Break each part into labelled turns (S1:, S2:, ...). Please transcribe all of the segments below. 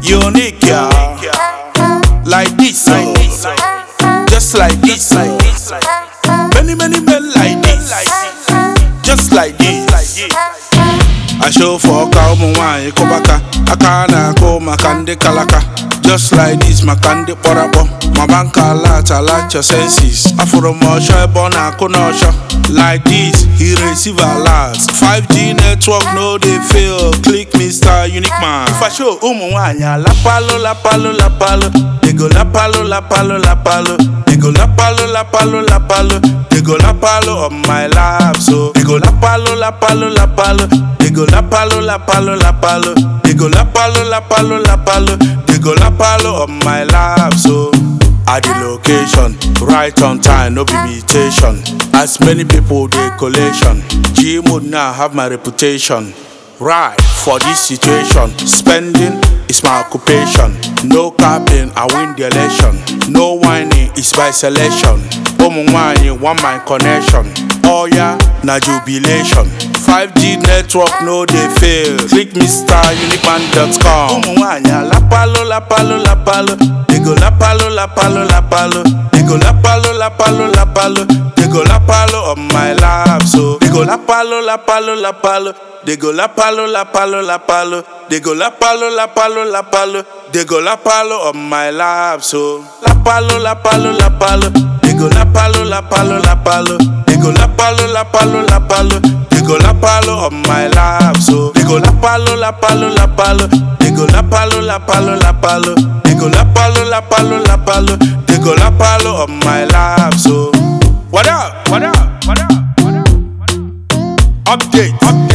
S1: unique, yeah. Like this, just like this, many men like this, just like this. I show for cow wine, kobaka, akana ko makande kalaka. Just like this, makande porabo. My bank a lot your senses. Afro mo show bona konosho. Like this, he receive a lot. 5G network, no they fail. Click Mr. Unique Man. If I show wanya, la palo, la palo, la palo. They go la palo, la palo, la palo. They go la palo, la palo, la palo. They go la palo on my lap, so they go la palo, la palo, la palo. They go la palo, la palo, la palo. They go la palo, la palo, la palo. They go la palo on my lap, so at the location, right on time, no be imitation. As many people they collation. G would now have my reputation. Right for this situation, spending is my occupation. No capping, I win the election. No whining, it's by selection. Whining, one my connection. Oh yeah, na jubilation. 5G network, no they fail. Click MrUniqueMan.com. La palo, la palo, la palo. They go la palo, la palo, la palo. They go la palo, la palo, la palo. They go la palo on my lap, so they go la palo, la palo, la palo. They go la palo, la palo, la palo. They go la palo, la palo, la palo. They go la palo on my lap, so la palo, la palo, la palo. They go la palo, la palo, la palo. They go la palo, la palo, la palo. They go la palo on my lap, so they go la palo, la palo, la palo. They go la palo, la palo, la palo. They go la palo, la palo, la palo. They go la palo on my lap, so what up? What up? What up? What up? Update.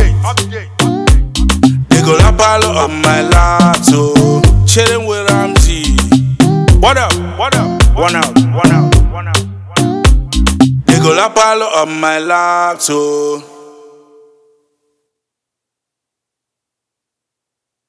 S1: They go la palo on my lap, so chillin' with Ramsey. What up? What up? One out. They go la palo on my lap, so